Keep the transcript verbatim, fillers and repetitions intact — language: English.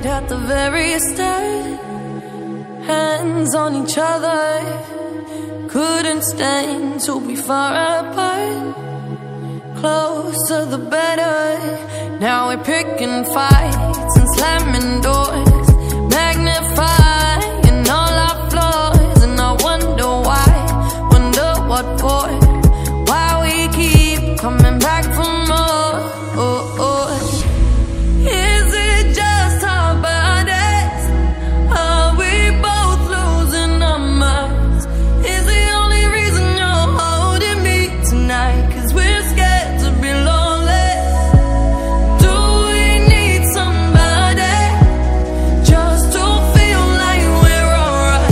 right at the very start. Hands on each other, couldn't stand to be far apart. Closer the better. Now we're picking fights and slamming doors.